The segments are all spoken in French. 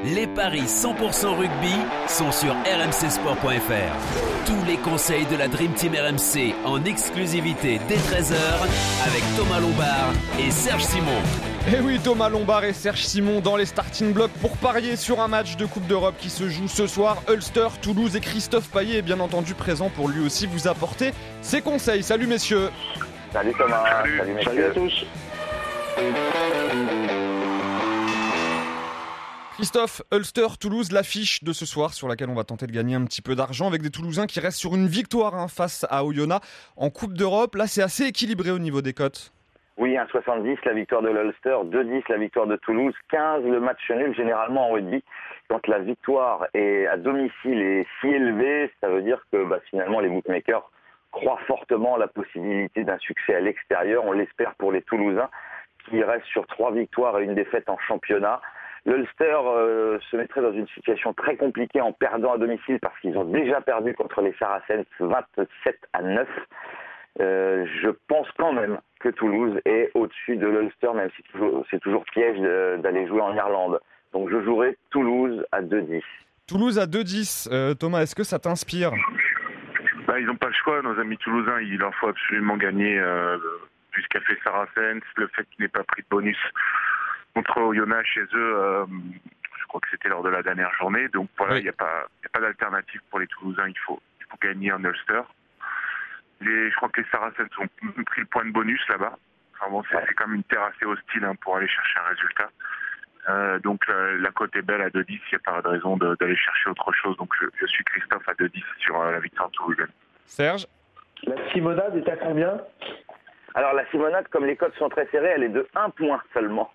Les paris 100% rugby sont sur rmcsport.fr. Tous les conseils de la Dream Team RMC en exclusivité dès 13h avec Thomas Lombard et Serge Simon. Et oui, Thomas Lombard et Serge Simon dans les starting blocks pour parier sur un match de Coupe d'Europe qui se joue ce soir. Ulster, Toulouse et Christophe Payet est bien entendu présent pour lui aussi vous apporter ses conseils. Salut messieurs. Salut Thomas. Salut messieurs. Salut à tous. Christophe, Ulster, Toulouse, l'affiche de ce soir sur laquelle on va tenter de gagner un petit peu d'argent avec des Toulousains qui restent sur une victoire face à Oyonnax en Coupe d'Europe. Là, c'est assez équilibré au niveau des cotes. Oui, 1,70 la victoire de l'Ulster, 2,10 la victoire de Toulouse, 15 le match nul. Généralement en rugby, quand la victoire est à domicile et si élevée, ça veut dire que finalement les bookmakers croient fortement à la possibilité d'un succès à l'extérieur. On l'espère pour les Toulousains qui restent sur 3 victoires et une défaite en championnat. L'Ulster se mettrait dans une situation très compliquée en perdant à domicile parce qu'ils ont déjà perdu contre les Saracens 27-9. Je pense quand même que Toulouse est au-dessus de l'Ulster, même si c'est toujours piège d'aller jouer en Irlande. Donc je jouerai Toulouse à 2,10. Toulouse à 2,10. Thomas, est-ce que ça t'inspire ? Ils n'ont pas le choix, nos amis toulousains. Il leur faut absolument gagner vu ce qu'a fait Saracens, le fait qu'il n'ait pas pris de bonus contre Oyonnax chez eux, je crois que c'était lors de la dernière journée. Donc voilà, il n'y a pas d'alternative pour les Toulousains. Il faut gagner en Ulster. Je crois que les Saracens ont pris le point de bonus là-bas. Enfin bon, c'est quand même une terre assez hostile pour aller chercher un résultat. Donc la cote est belle à 2,10. Il n'y a pas de raison d'aller chercher autre chose. Donc je suis Christophe à 2,10 sur la victoire toulousaine. Serge ? La Simonade est à combien ? Alors la Simonade, comme les cotes sont très serrées, elle est de 1 point seulement.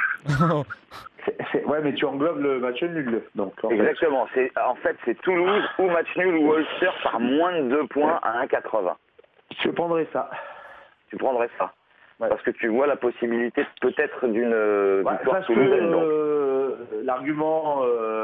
Ouais, mais tu englobes le match nul. Donc, exactement. C'est Toulouse ou match nul ou Ulster par moins de 2 points à 1,80. Je prendrais ça. Tu prendrais ça. Ouais. Parce que tu vois la possibilité peut-être d'une victoire toulousaine. L'argument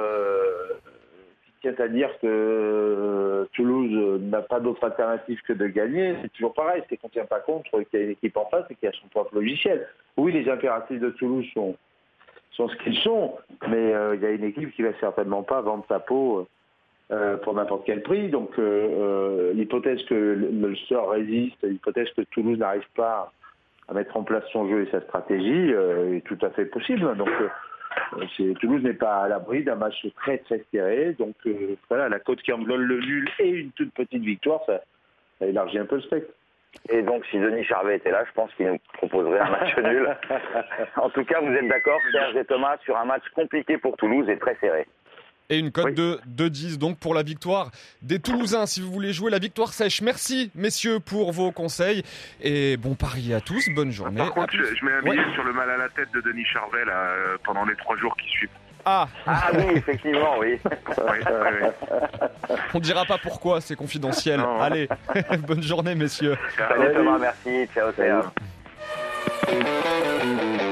qui tient à dire que Toulouse n'a pas d'autre alternative que de gagner, c'est toujours pareil. C'est qu'on ne tient pas compte qu'il y a une équipe en face et qu'il y a son propre logiciel. Oui, les impératifs de Toulouse sont ce qu'ils sont, mais il y a une équipe qui ne va certainement pas vendre sa peau pour n'importe quel prix. Donc l'hypothèse que l'Ulster résiste, l'hypothèse que Toulouse n'arrive pas à mettre en place son jeu et sa stratégie est tout à fait possible. Donc Toulouse n'est pas à l'abri d'un match très très serré. Donc voilà, la cote qui englobe le nul et une toute petite victoire, ça élargit un peu le spectre. Et donc, si Denis Charvet était là, je pense qu'il nous proposerait un match nul. En tout cas, vous êtes d'accord, Serge et Thomas, sur un match compliqué pour Toulouse et très serré. Et une cote de 2,10 donc pour la victoire des Toulousains, si vous voulez jouer la victoire sèche. Merci, messieurs, pour vos conseils. Et bon pari à tous, bonne journée. Par contre, je mets un billet sur le mal à la tête de Denis Charvet là, pendant les 3 jours qui suivent. Ah oui, effectivement, oui. On ne dira pas pourquoi, c'est confidentiel. Non. Allez, bonne journée, messieurs. Salut Thomas, merci. Ciao, ciao.